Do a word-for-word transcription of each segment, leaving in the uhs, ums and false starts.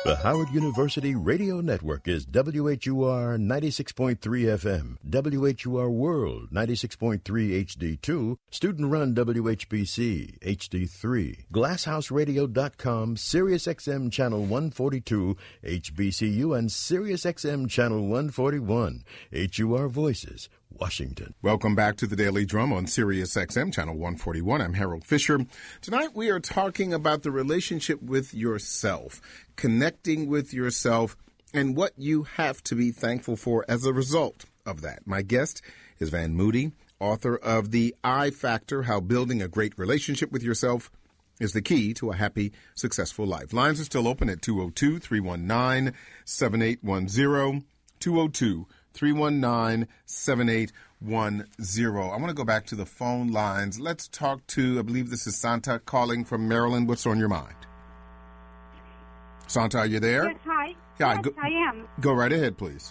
The Howard University Radio Network is W H U R ninety-six point three F M, W H U R World ninety-six point three H D two, student-run W H B C H D three, glasshouse radio dot com, Sirius X M Channel one forty-two, H B C U, and Sirius X M Channel one forty-one, H U R Voices, Washington. Welcome back to the Daily Drum on Sirius X M Channel one forty-one. I'm Harold Fisher. Tonight we are talking about the relationship with yourself, connecting with yourself, and what you have to be thankful for as a result of that. My guest is Van Moody, author of The I Factor, How Building a Great Relationship with Yourself is the Key to a Happy, Successful Life. Lines are still open at two oh two, three one nine, seven eight one zero, two oh two, three one nine, seven eight one zero. I want to go back to the phone lines. Let's talk to, I believe this is Santa calling from Maryland. What's on your mind? Santa, are you there? Yes, hi. Yeah, yes, go, I am. Go right ahead, please.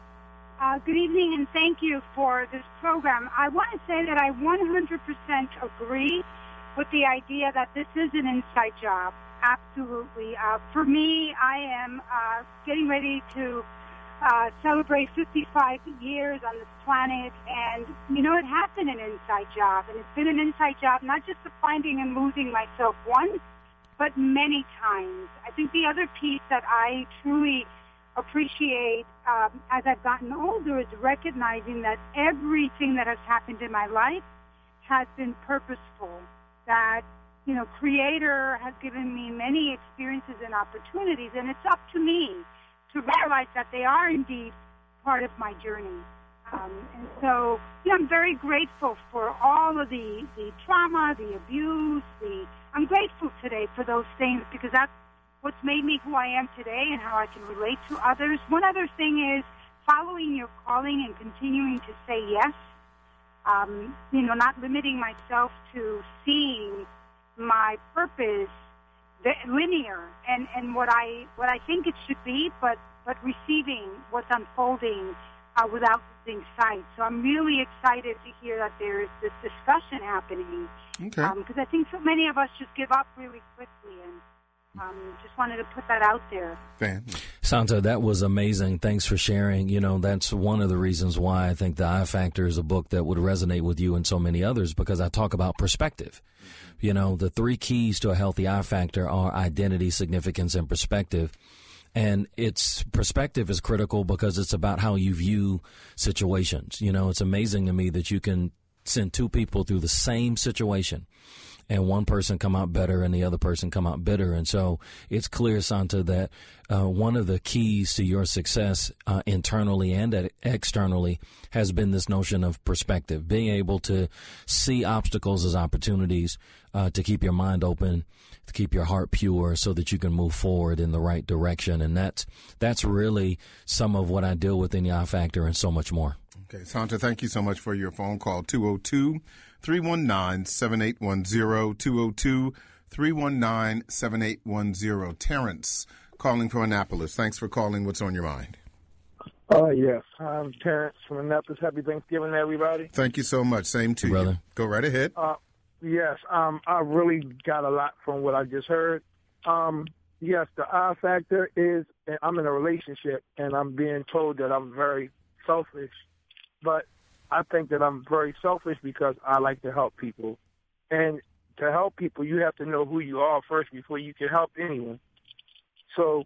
Uh, good evening, and thank you for this program. I want to say that I one hundred percent agree with the idea that this is an inside job. Absolutely. Uh, for me, I am uh, getting ready to uh, celebrate fifty-five years on this planet, and, you know, it has been an inside job, and it's been an inside job not just of finding and losing myself once, but many times. I think the other piece that I truly appreciate um, as I've gotten older is recognizing that everything that has happened in my life has been purposeful, that, you know, Creator has given me many experiences and opportunities, and it's up to me to realize that they are indeed part of my journey. Um, and so, you know, I'm very grateful for all of the, the trauma, the abuse, the I'm grateful today for those things because that's what's made me who I am today and how I can relate to others. One other thing is following your calling and continuing to say yes, um, you know, not limiting myself to seeing my purpose linear and, and what I what I think it should be, but, but receiving what's unfolding uh, without losing sight. So I'm really excited to hear that there's this discussion happening. Okay. Because um, I think so many of us just give up really quickly, and um, just wanted to put that out there. Van. Santa, that was amazing. Thanks for sharing. You know, that's one of the reasons why I think The I Factor is a book that would resonate with you and so many others, because I talk about perspective. You know, the three keys to a healthy I Factor are identity, significance, and perspective. And its perspective is critical because it's about how you view situations. You know, it's amazing to me that you can send two people through the same situation and one person come out better and the other person come out bitter. And so it's clear, Santa, that uh, one of the keys to your success uh, internally and externally has been this notion of perspective, being able to see obstacles as opportunities, uh, to keep your mind open, to keep your heart pure so that you can move forward in the right direction. And that's, that's really some of what I deal with in the I Factor and so much more. Okay, Santa, thank you so much for your phone call. two oh two, three one nine, seven eight one zero, two oh two, three one nine, seven eight one zero. Terrence calling from Annapolis. Thanks for calling. What's on your mind? Uh, yes, I'm Terrence from Annapolis. Happy Thanksgiving, everybody. Thank you so much. Same to Brother. you. Go right ahead. Uh, yes, um, I really got a lot from what I just heard. Um, yes, the I Factor is, I'm in a relationship, and I'm being told that I'm very selfish. But I think that I'm very selfish because I like to help people. And to help people, you have to know who you are first before you can help anyone. So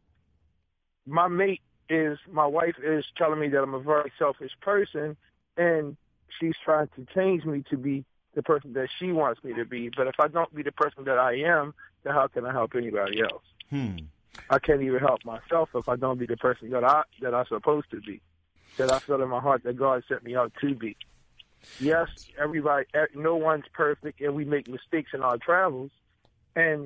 my mate is, my wife is telling me that I'm a very selfish person, and she's trying to change me to be the person that she wants me to be. But if I don't be the person that I am, then how can I help anybody else? Hmm. I can't even help myself if I don't be the person that I that I'm supposed to be, that I feel in my heart that God set me out to be. Yes, everybody, no one's perfect, and we make mistakes in our travels, and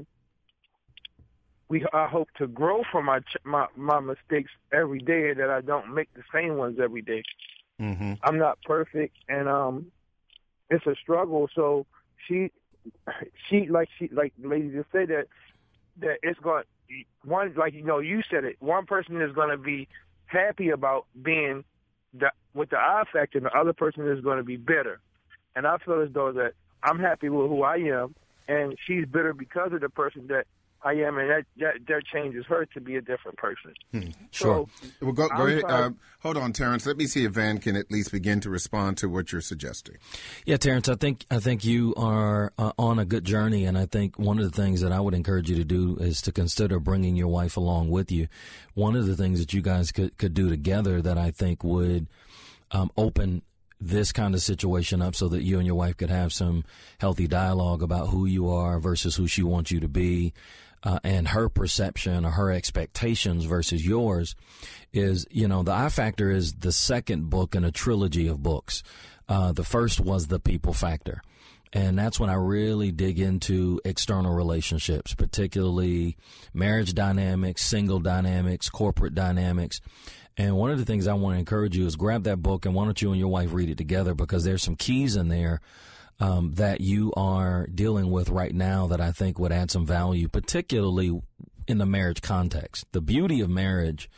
we I hope to grow from my my, my mistakes every day, that I don't make the same ones every day. Mm-hmm. I'm not perfect, and um, it's a struggle. So she, she like she like the lady just said that that it's going one like you know you said it. One person is going to be happy about being the, with the I Factor, and the other person is going to be bitter. And I feel as though that I'm happy with who I am, and she's bitter because of the person that I am, and that, that that changes her to be a different person. Hmm. Sure. So, Well, go, go I'm ahead. trying- Uh, hold on, Terrence. Let me see if Van can at least begin to respond to what you're suggesting. Yeah, Terrence, I think I think you are uh, on a good journey, and I think one of the things that I would encourage you to do is to consider bringing your wife along with you. One of the things that you guys could, could do together that I think would um, open this kind of situation up so that you and your wife could have some healthy dialogue about who you are versus who she wants you to be, uh, and her perception or her expectations versus yours is, you know, the I Factor is the second book in a trilogy of books. Uh, the first was The People Factor. And that's when I really dig into external relationships, particularly marriage dynamics, single dynamics, corporate dynamics. And one of the things I want to encourage you is grab that book and why don't you and your wife read it together, because there's some keys in there um, that you are dealing with right now that I think would add some value, particularly in the marriage context. The beauty of marriage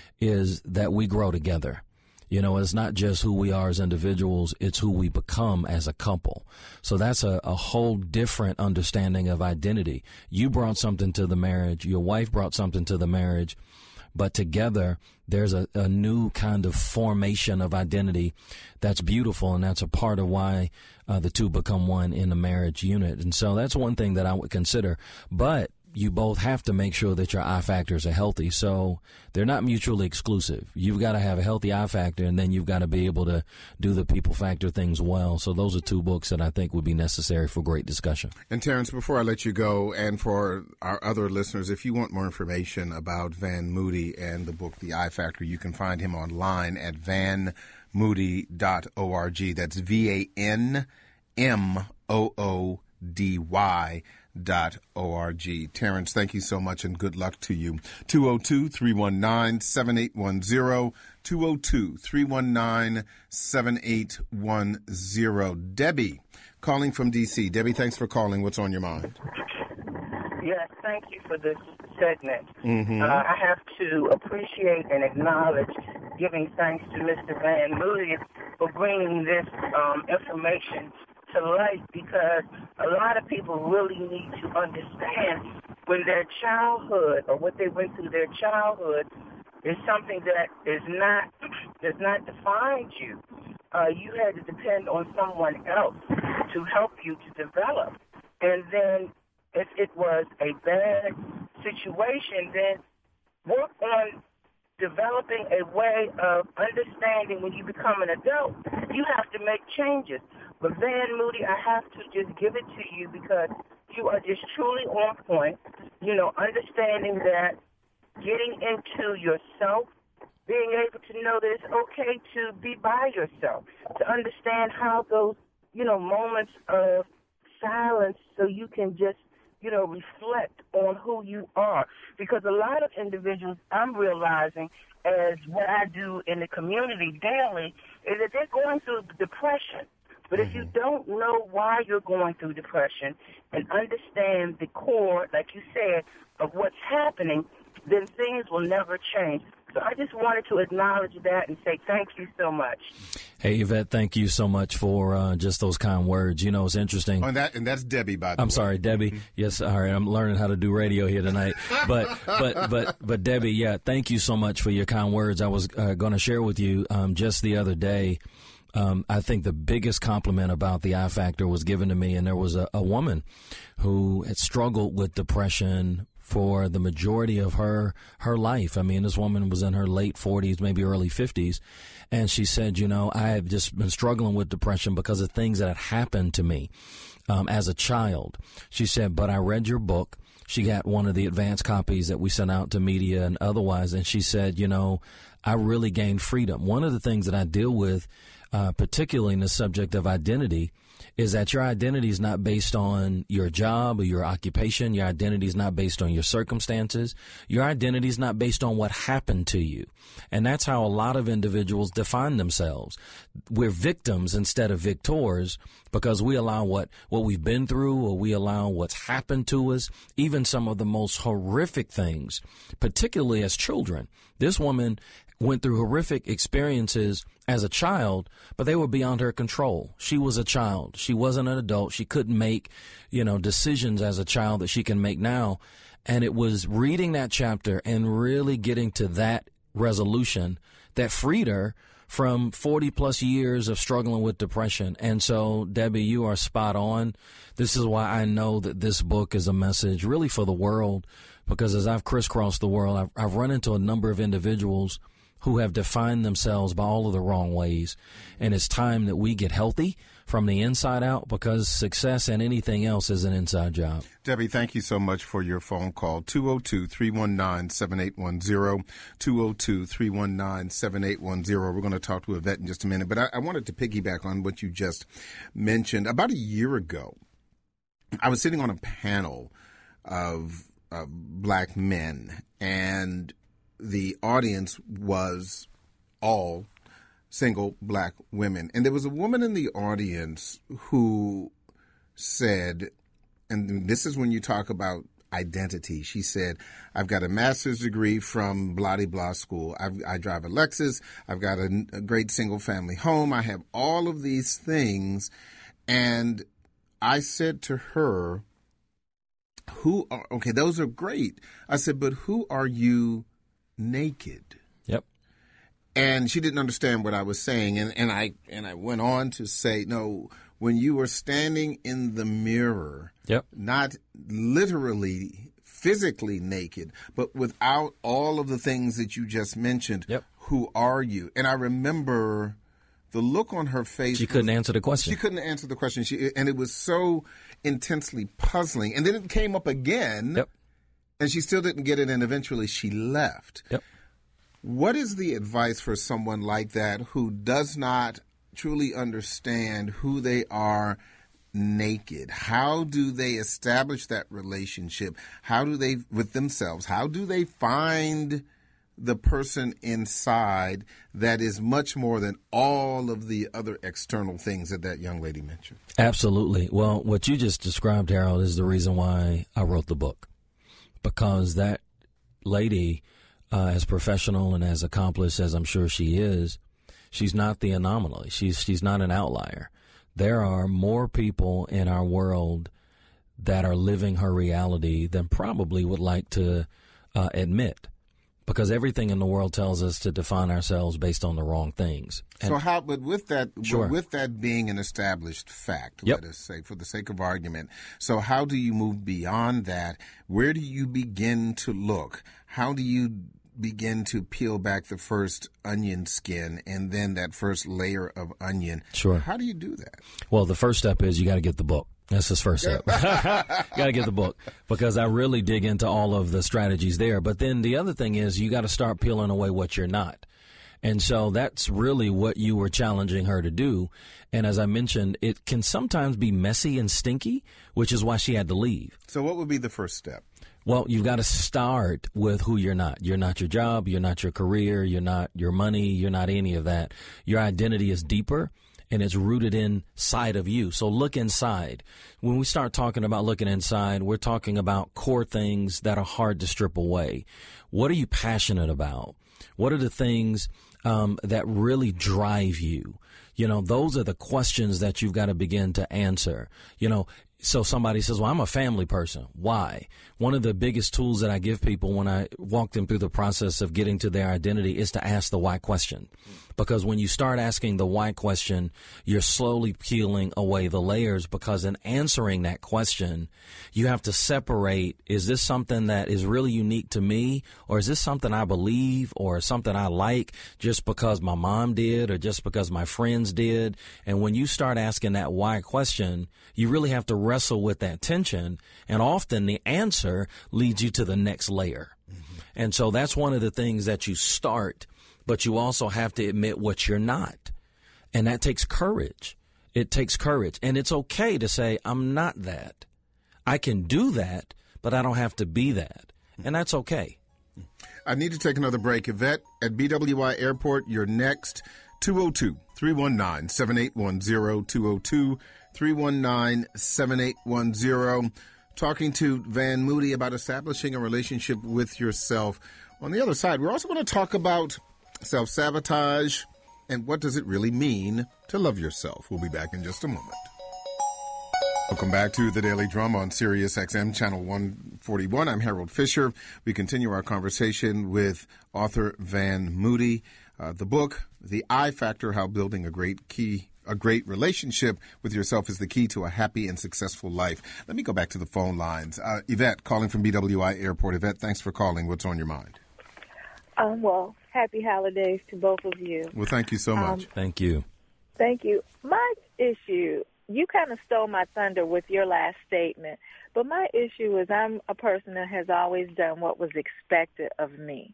is that we grow together. You know, it's not just who we are as individuals, it's who we become as a couple. So that's a, a whole different understanding of identity. You brought something to the marriage, your wife brought something to the marriage, but together there's a, a new kind of formation of identity that's beautiful, and that's a part of why uh, the two become one in the marriage unit. And so that's one thing that I would consider. But you both have to make sure that your I factors are healthy. So they're not mutually exclusive. You've got to have a healthy I factor, and then you've got to be able to do the people factor things well. So those are two books that I think would be necessary for great discussion. And Terrence, before I let you go, and for our other listeners, if you want more information about Van Moody and the book The I Factor, you can find him online at van moody dot org. That's V A N M O O D Y dot org. Terrence, thank you so much and good luck to you. two oh two, three one nine, seven eight one zero, two oh two, three one nine, seven eight one zero. Debbie, calling from D C. Debbie, thanks for calling. What's on your mind? Yes, thank you for this segment. Mm-hmm. Uh, I have to appreciate and acknowledge giving thanks to Mister Van Moody for bringing this um, information to light, because a lot of people really need to understand when their childhood or what they went through their childhood is something that is not does not define you. Uh, you had to depend on someone else to help you to develop. And then if it was a bad situation, then work on developing a way of understanding when you become an adult. You have to make changes. But Van Moody, I have to just give it to you because you are just truly on point, you know, understanding that getting into yourself, being able to know that it's okay to be by yourself, to understand how those, you know, moments of silence so you can just, you know, reflect on who you are. Because a lot of individuals, I'm realizing, as what I do in the community daily, is that they're going through depression. But if you don't know why you're going through depression and understand the core, like you said, of what's happening, then things will never change. So I just wanted to acknowledge that and say thank you so much. Hey, Yvette, thank you so much for uh, just those kind words. You know, it's interesting. Oh, and, that, and that's Debbie, by the I'm way. sorry, Debbie. Yes, all right. I'm learning how to do radio here tonight. But, but, but, but, Debbie, yeah, thank you so much for your kind words. I was uh, going to share with you um, just the other day. Um, I think the biggest compliment about the I Factor was given to me, and there was a, a woman who had struggled with depression for the majority of her her life. I mean, this woman was in her late forties, maybe early fifties, and she said, you know, I have just been struggling with depression because of things that had happened to me um, as a child. She said, but I read your book. She got one of the advanced copies that we sent out to media and otherwise, and she said, you know, I really gained freedom. One of the things that I deal with, uh, particularly in the subject of identity, is that your identity is not based on your job or your occupation. Your identity is not based on your circumstances. Your identity is not based on what happened to you. And that's how a lot of individuals define themselves. We're victims instead of victors because we allow what, what we've been through, or we allow what's happened to us, even some of the most horrific things, particularly as children. This woman went through horrific experiences as a child, but they were beyond her control. She was a child. She wasn't an adult. She couldn't make, you know, decisions as a child that she can make now. And it was reading that chapter and really getting to that resolution that freed her from forty plus years of struggling with depression. And so, Debbie, you are spot on. This is why I know that this book is a message really for the world, because as I've crisscrossed the world, I've, I've run into a number of individuals who have defined themselves by all of the wrong ways. And it's time that we get healthy from the inside out, because success and anything else is an inside job. Debbie, thank you so much for your phone call. two oh two, three one nine, seven eight one zero, two oh two, three one nine, seven eight one zero. We're going to talk to Yvette in just a minute, but I, I wanted to piggyback on what you just mentioned. About a year ago, I was sitting on a panel of, of black men, and the audience was all single black women. And there was a woman in the audience who said, and this is when you talk about identity, she said, I've got a master's degree from blah-de-blah school. I've, I drive a Lexus. I've got a, a great single-family home. I have all of these things. And I said to her, who are, okay, those are great. I said, but who are you naked? Yep. And she didn't understand what I was saying. And, and I and I went on to say, no, when you were standing in the mirror, yep, not literally physically naked, but without all of the things that you just mentioned, yep, who are you? And I remember the look on her face. She couldn't was, answer the question. She couldn't answer the question. She, and it was so intensely puzzling. And then it came up again. Yep. And she still didn't get it, and eventually she left. Yep. What is the advice for someone like that who does not truly understand who they are naked? How do they establish that relationship? How do they, with themselves, how do they find the person inside that is much more than all of the other external things that that young lady mentioned? Absolutely. Well, what you just described, Harold, is the reason why I wrote the book. Because that lady, uh, as professional and as accomplished as I'm sure she is, she's not the anomaly. She's she's not an outlier. There are more people in our world that are living her reality than probably would like to uh, admit, because everything in the world tells us to define ourselves based on the wrong things. And so how, but with that, sure. with that being an established fact, yep, let us say, for the sake of argument, so how do you move beyond that? Where do you begin to look? How do you begin to peel back the first onion skin and then that first layer of onion? Sure. How do you do that? Well, the first step is you got to get the book. That's his first step. Got to get the book, because I really dig into all of the strategies there. But then the other thing is you got to start peeling away what you're not. And so that's really what you were challenging her to do. And as I mentioned, it can sometimes be messy and stinky, which is why she had to leave. So what would be the first step? Well, you've got to start with who you're not. You're not your job. You're not your career. You're not your money. You're not any of that. Your identity is deeper, and it's rooted inside of you. So look inside. When we start talking about looking inside, we're talking about core things that are hard to strip away. What are you passionate about? What are the things um, that really drive you? You know, those are the questions that you've got to begin to answer. You know, so somebody says, well, I'm a family person. Why? One of the biggest tools that I give people when I walk them through the process of getting to their identity is to ask the why question. Because when you start asking the why question, you're slowly peeling away the layers, because in answering that question, you have to separate, is this something that is really unique to me, or is this something I believe, or something I like just because my mom did, or just because my friends did? And when you start asking that why question, you really have to wrestle with that tension, and often the answer leads you to the next layer. Mm-hmm. And so that's one of the things that you start, but you also have to admit what you're not. And that takes courage. It takes courage. And it's okay to say, I'm not that. I can do that, but I don't have to be that. And that's okay. I need to take another break. Yvette at B W I Airport, you're next. two oh two, three one nine, seven eight one zero, two oh two, three one nine, seven eight one zero. Talking to Van Moody about establishing a relationship with yourself. On the other side, we're also going to talk about self-sabotage and what does it really mean to love yourself. We'll be back in just a moment. Welcome back to The Daily Drum on Sirius X M Channel one forty-one. I'm Harold Fisher. We continue our conversation with author Van Moody. Uh, the book, The I Factor, How Building a Great Key, a Great Relationship with Yourself is the Key to a Happy and Successful Life. Let me go back to the phone lines. Uh, Yvette, calling from B W I Airport. Yvette, thanks for calling. What's on your mind? Um, well, happy holidays to both of you. Well, thank you so much. Um, Thank you. Thank you. My issue, you kind of stole my thunder with your last statement, but my issue is I'm a person that has always done what was expected of me.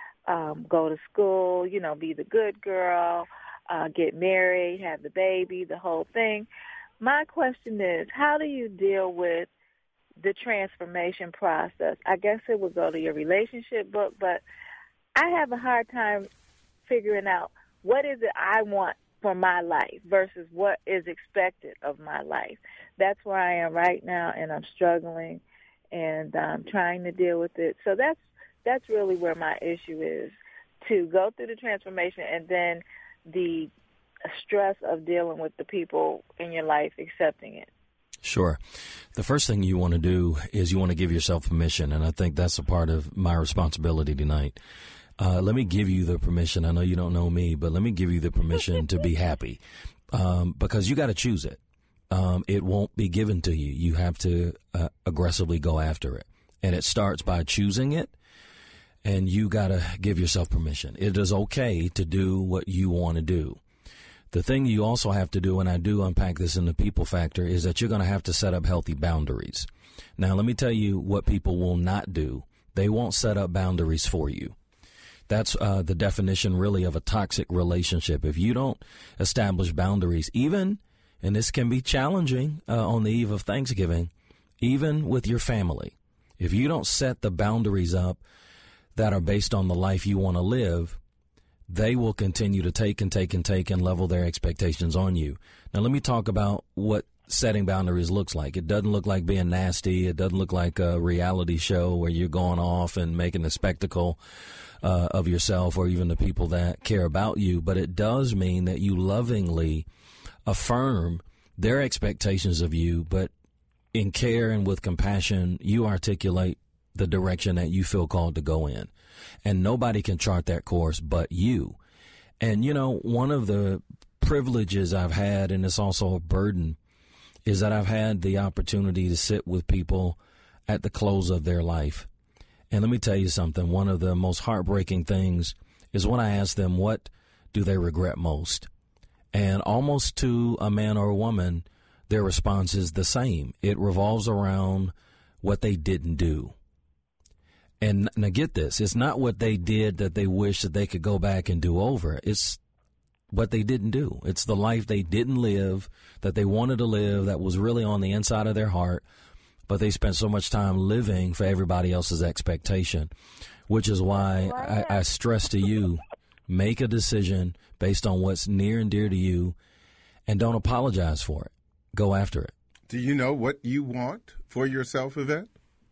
Um, go to school, you know, be the good girl, uh, get married, have the baby, the whole thing. My question is, how do you deal with the transformation process? I guess it would go to your relationship book, but I have a hard time figuring out what is it I want for my life versus what is expected of my life. That's where I am right now, and I'm struggling and um, trying to deal with it. So that's that's really where my issue is, to go through the transformation and then the stress of dealing with the people in your life accepting it. Sure. The first thing you want to do is you want to give yourself permission, and I think that's a part of my responsibility tonight. Uh, let me give you the permission. I know you don't know me, but let me give you the permission to be happy, um, because you got to choose it. Um, it won't be given to you. You have to uh, aggressively go after it, and it starts by choosing it, and you got to give yourself permission. It is okay to do what you want to do. The thing you also have to do, and I do unpack this in the people factor, is that you're going to have to set up healthy boundaries. Now, let me tell you what people will not do. They won't set up boundaries for you. That's uh, the definition, really, of a toxic relationship. If you don't establish boundaries, even, and this can be challenging uh, on the eve of Thanksgiving, even with your family, if you don't set the boundaries up that are based on the life you want to live, they will continue to take and take and take and level their expectations on you. Now, let me talk about what setting boundaries looks like. It doesn't look like being nasty. It doesn't look like a reality show where you're going off and making a spectacle uh, of yourself or even the people that care about you. But it does mean that you lovingly affirm their expectations of you, but in care and with compassion, you articulate the direction that you feel called to go in. And nobody can chart that course but you. And, you know, one of the privileges I've had, and it's also a burden, is that I've had the opportunity to sit with people at the close of their life. And let me tell you something. One of the most heartbreaking things is when I ask them, what do they regret most? And almost to a man or a woman, their response is the same. It revolves around what they didn't do. And now get this, it's not what they did that they wish that they could go back and do over. It's what they didn't do. It's the life they didn't live, that they wanted to live, that was really on the inside of their heart, but they spent so much time living for everybody else's expectation, which is why I, I stress to you, make a decision based on what's near and dear to you, and don't apologize for it. Go after it. Do you know what you want for yourself, Yvette?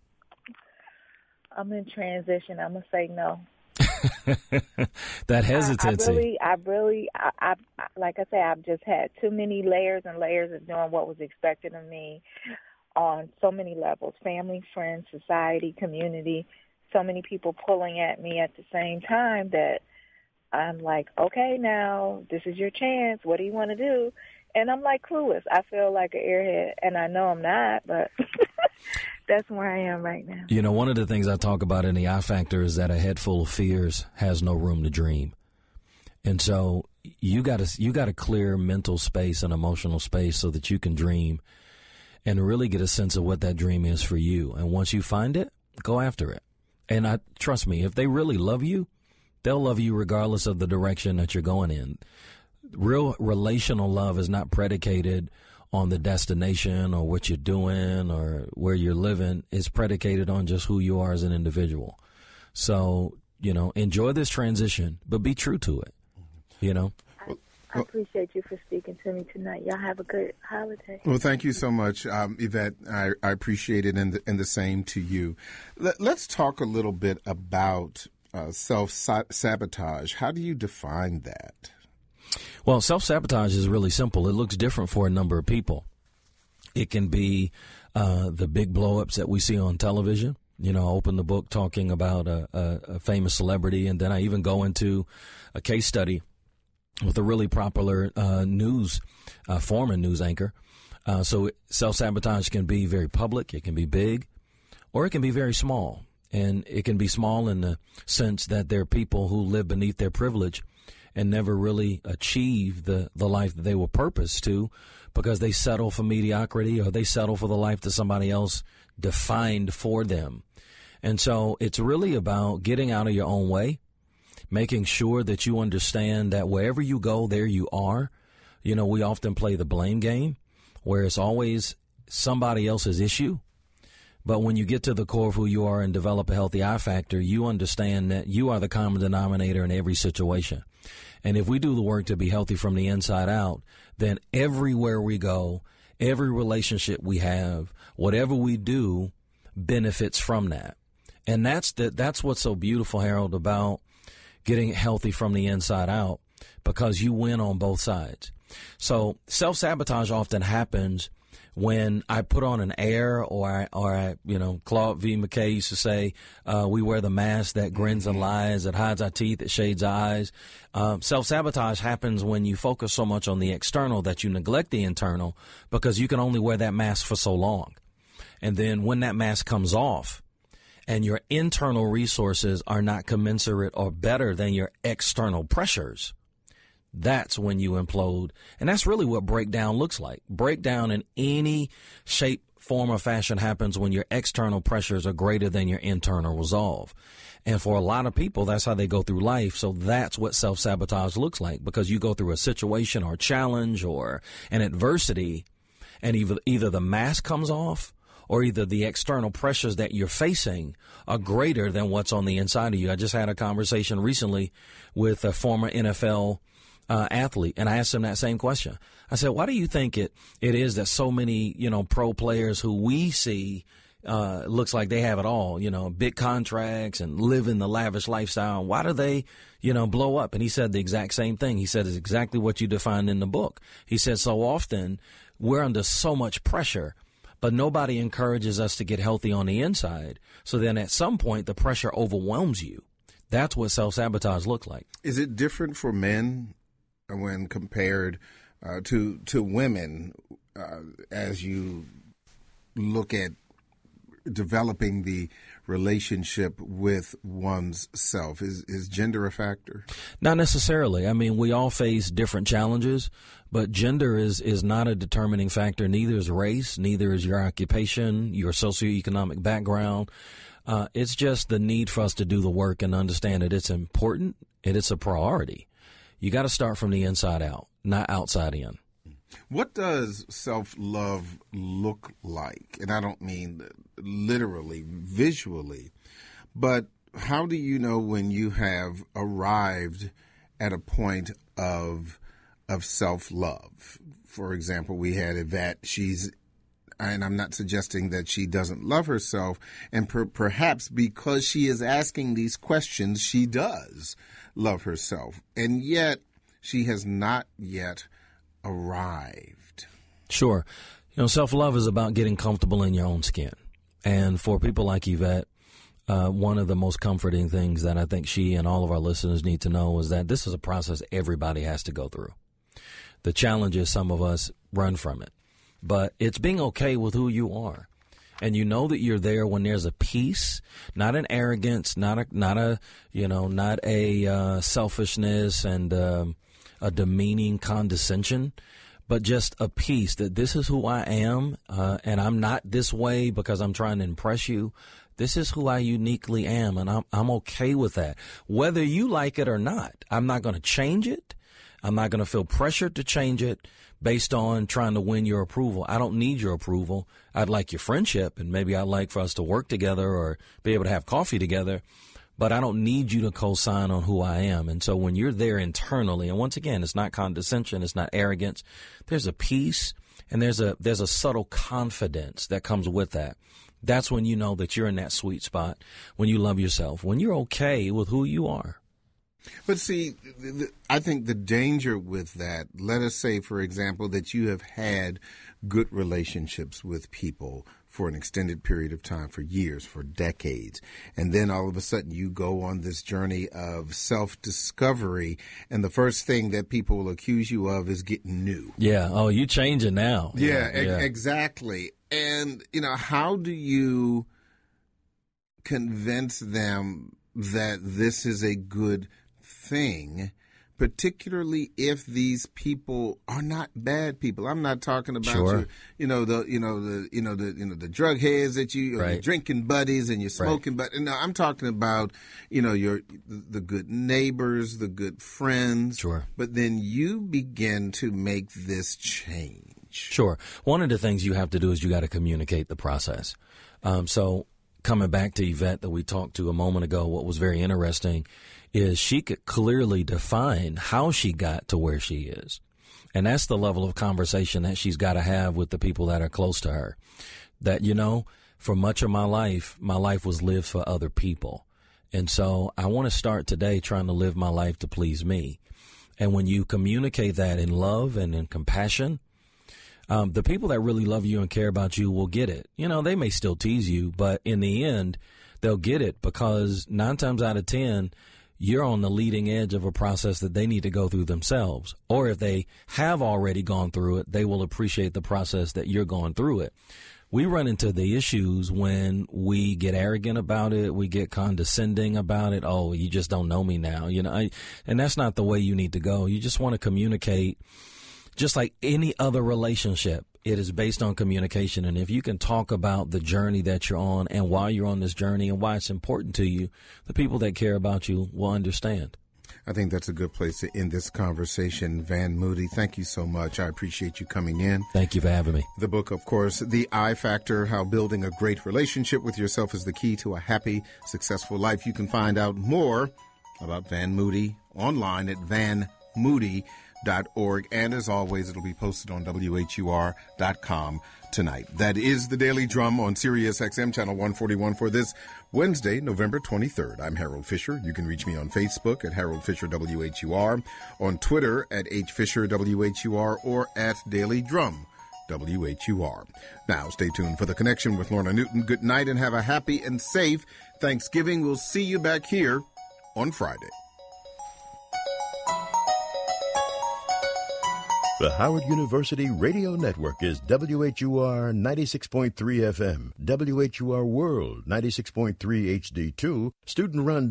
I'm in transition. I'm going to say no. That hesitancy. I, I really, I really, I, I, like I say, I've just had too many layers and layers of doing what was expected of me on so many levels, family, friends, society, community, so many people pulling at me at the same time that I'm like, okay, now this is your chance. What do you want to do? And I'm like clueless. I feel like an airhead, and I know I'm not, but that's where I am right now. You know, one of the things I talk about in the I Factor is that a head full of fears has no room to dream. And so you got to you got to clear mental space and emotional space so that you can dream and really get a sense of what that dream is for you. And once you find it, go after it. And I trust me, if they really love you, they'll love you regardless of the direction that you're going in. Real relational love is not predicated on the destination or what you're doing or where you're living. It's predicated on just who you are as an individual. So, you know, enjoy this transition, but be true to it, you know. I, I appreciate you for speaking to me tonight. Y'all have a good holiday. Well, thank you so much, um, Yvette. I, I appreciate it, and the, and the same to you. Let, let's talk a little bit about uh, self-sabotage. How do you define that? Well, self-sabotage is really simple. It looks different for a number of people. It can be uh, the big blow-ups that we see on television. You know, I open the book talking about a, a, a famous celebrity, and then I even go into a case study with a really popular uh, news, uh, former news anchor. Uh, so self-sabotage can be very public, it can be big, or it can be very small. And it can be small in the sense that there are people who live beneath their privilege and never really achieve the, the life that they were purposed to because they settle for mediocrity or they settle for the life that somebody else defined for them. And so it's really about getting out of your own way, making sure that you understand that wherever you go, there you are. You know, we often play the blame game where it's always somebody else's issue. But when you get to the core of who you are and develop a healthy I factor, you understand that you are the common denominator in every situation. And if we do the work to be healthy from the inside out, then everywhere we go, every relationship we have, whatever we do benefits from that. And that's the, that's what's so beautiful, Harold, about getting healthy from the inside out, because you win on both sides. So self-sabotage often happens when I put on an air, or I, or I, you know, Claude V. McKay used to say, uh, we wear the mask that grins and lies, that hides our teeth, that shades our eyes. Um, self-sabotage happens when you focus so much on the external that you neglect the internal, because you can only wear that mask for so long. And then when that mask comes off and your internal resources are not commensurate or better than your external pressures, that's when you implode. And that's really what breakdown looks like. Breakdown in any shape, form, or fashion happens when your external pressures are greater than your internal resolve. And for a lot of people, that's how they go through life. So that's what self-sabotage looks like, because you go through a situation or a challenge or an adversity, and either, either the mask comes off or either the external pressures that you're facing are greater than what's on the inside of you. I just had a conversation recently with a former N F L Uh, athlete, and I asked him that same question. I said, why do you think it, it is that so many, you know, pro players who we see, uh, looks like they have it all, you know, big contracts and live in the lavish lifestyle, why do they, you know, blow up? And he said the exact same thing. He said it's exactly what you defined in the book. He said so often we're under so much pressure, but nobody encourages us to get healthy on the inside. So then at some point the pressure overwhelms you. That's what self-sabotage looks like. Is it different for men when compared uh, to to women, uh, as you look at developing the relationship with one's self? Is, is gender a factor? Not necessarily. I mean, we all face different challenges, but gender is, is not a determining factor. Neither is race, neither is your occupation, your socioeconomic background. Uh, it's just the need for us to do the work and understand that it's important and it's a priority. You got to start from the inside out, not outside in. What does self-love look like? And I don't mean literally, visually, but how do you know when you have arrived at a point of of self-love? For example, we had Yvette. She's, and I'm not suggesting that she doesn't love herself, and per, perhaps because she is asking these questions, she does love herself, and yet she has not yet arrived. Sure. You know, self-love is about getting comfortable in your own skin. And for people like Yvette, uh, one of the most comforting things that I think she and all of our listeners need to know is that this is a process everybody has to go through. The challenge is some of us run from it, but it's being okay with who you are. And you know that you're there when there's a peace, not an arrogance, not a, not a, you know, not a uh, selfishness and um, a demeaning condescension, but just a peace that this is who I am, uh, and I'm not this way because I'm trying to impress you. This is who I uniquely am, and I'm, I'm okay with that. Whether you like it or not, I'm not going to change it. I'm not going to feel pressured to change it based on trying to win your approval. I don't need your approval. I'd like your friendship, and maybe I'd like for us to work together or be able to have coffee together, but I don't need you to co-sign on who I am. And so when you're there internally, and once again, it's not condescension, it's not arrogance, there's a peace, and there's a there's a subtle confidence that comes with that. That's when you know that you're in that sweet spot, when you love yourself, when you're okay with who you are. But see, I think the danger with that, let us say, for example, that you have had good relationships with people for an extended period of time, for years, for decades, and then all of a sudden you go on this journey of self-discovery, and the first thing that people will accuse you of is getting new. Yeah. Oh, you changing now. Yeah, yeah. E- exactly. And, you know, how do you convince them that this is a good thing, particularly if these people are not bad people? I'm not talking about Sure. your, you know, the, you know, the, you know, the, you know, the drug heads that you, or Right. your drinking buddies and your smoking buddies. No, I'm talking about, you know, your, the good neighbors, the good friends. Sure. But then you begin to make this change. Sure. One of the things you have to do is you got to communicate the process. Um, so coming back to Yvette that we talked to a moment ago, what was very interesting is she could clearly define how she got to where she is. And that's the level of conversation that she's got to have with the people that are close to her. That, you know, for much of my life, my life was lived for other people. And so I want to start today trying to live my life to please me. And when you communicate that in love and in compassion, Um, the people that really love you and care about you will get it. You know, they may still tease you, but in the end, they'll get it because nine times out of ten, you're on the leading edge of a process that they need to go through themselves. Or if they have already gone through it, they will appreciate the process that you're going through it. We run into the issues when we get arrogant about it. We get condescending about it. Oh, you just don't know me now. You know, I, and that's not the way you need to go. You just want to communicate. Just like any other relationship, it is based on communication. And if you can talk about the journey that you're on and why you're on this journey and why it's important to you, the people that care about you will understand. I think that's a good place to end this conversation. Van Moody, thank you so much. I appreciate you coming in. Thank you for having me. The book, of course, The I Factor, How Building a Great Relationship with Yourself is the Key to a Happy, Successful Life. You can find out more about Van Moody online at van moody dot org. And as always, it'll be posted on W H U R dot com tonight. That is the Daily Drum on Sirius X M Channel one forty-one for this Wednesday, November twenty-third. I'm Harold Fisher. You can reach me on Facebook at Harold Fisher W H U R, on Twitter at H Fisher W H U R, or at Daily Drum W H U R. Now, stay tuned for The Connection with Lorna Newton. Good night and have a happy and safe Thanksgiving. We'll see you back here on Friday. The Howard University Radio Network is W H U R ninety-six point three F M, W H U R World ninety-six point three H D two, student-run